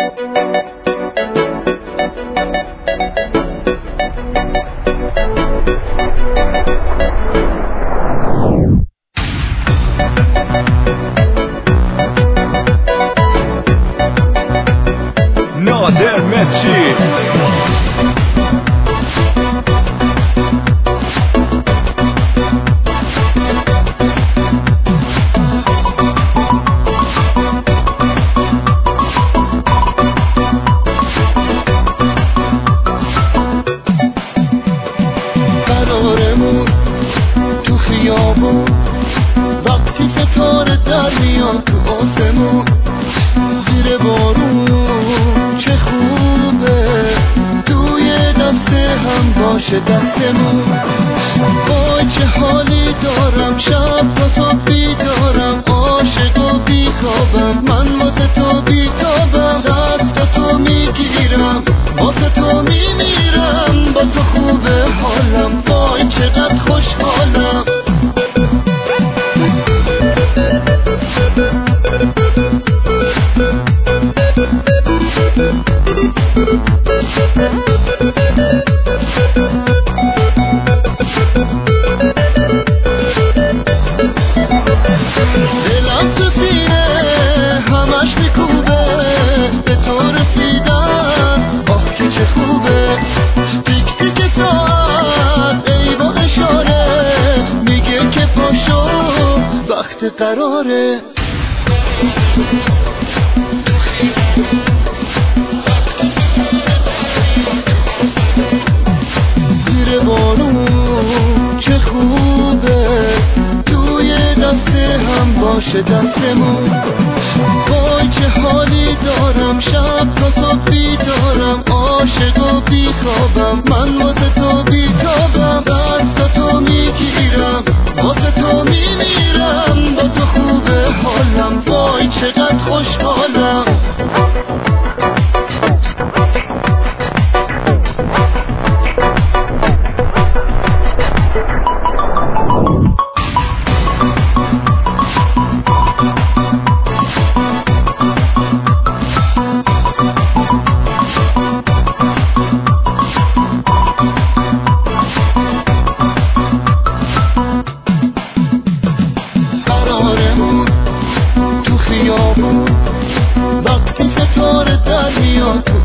نادر مسی قرارمون تو خیابون وقتی ستاره در میاد تو آسمون زیر بارون چه خوبه توی دسته هم باشه دستمون. وای چه حالی دارم شب تا صبح بیدارم عاشق و بیخوابم من واسه تو بیتابم دست تو میگیرم واسه تو میمیرم با تو خوبه حالم وای چقدر خوشحالم. دلم تو سینه همش میکوبه به تو رسیدن آه که چه خوبه. تیک تیک ساعت ای با اشاره میگه که پاشو وقت قراره. زیر بارون چه خوبه توی دسته هم باشه دستمون. وای چه حالی دارم شب تا صبح بیدارم عاشق و بیخوابم من واسه تو بیتابم دست تو میگیرم واسه تو میمیرم با تو خوبه حالم وای چقدر خوشحالم. قرارمون تو خیابون وقتی ستاره در میاد تو